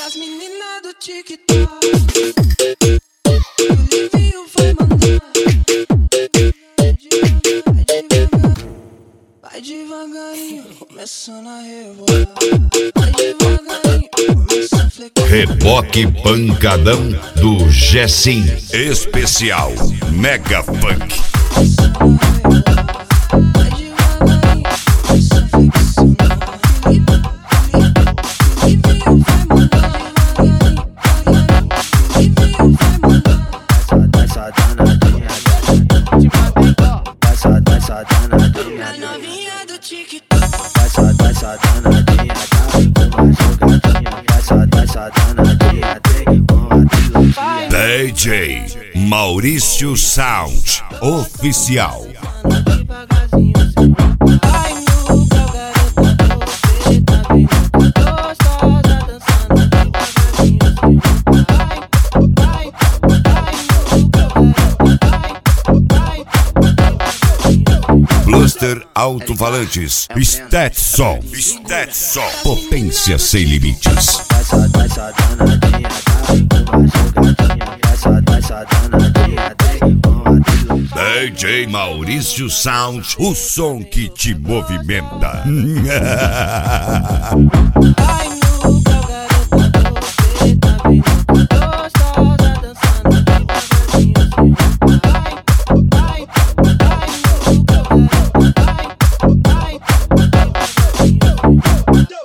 as meninas do TikTok. O Livinho vai mandar. Vai devagarinho, começando a rebolar. Vai devagarinho, começa a flecar. Reboque pancadão do Gessim. Especial Mega Funk. DJ Maurício Sound Oficial. Bluster Alto-Falantes. Stetson. Potência sem limites. DJ Maurício Sound, o som que te movimenta.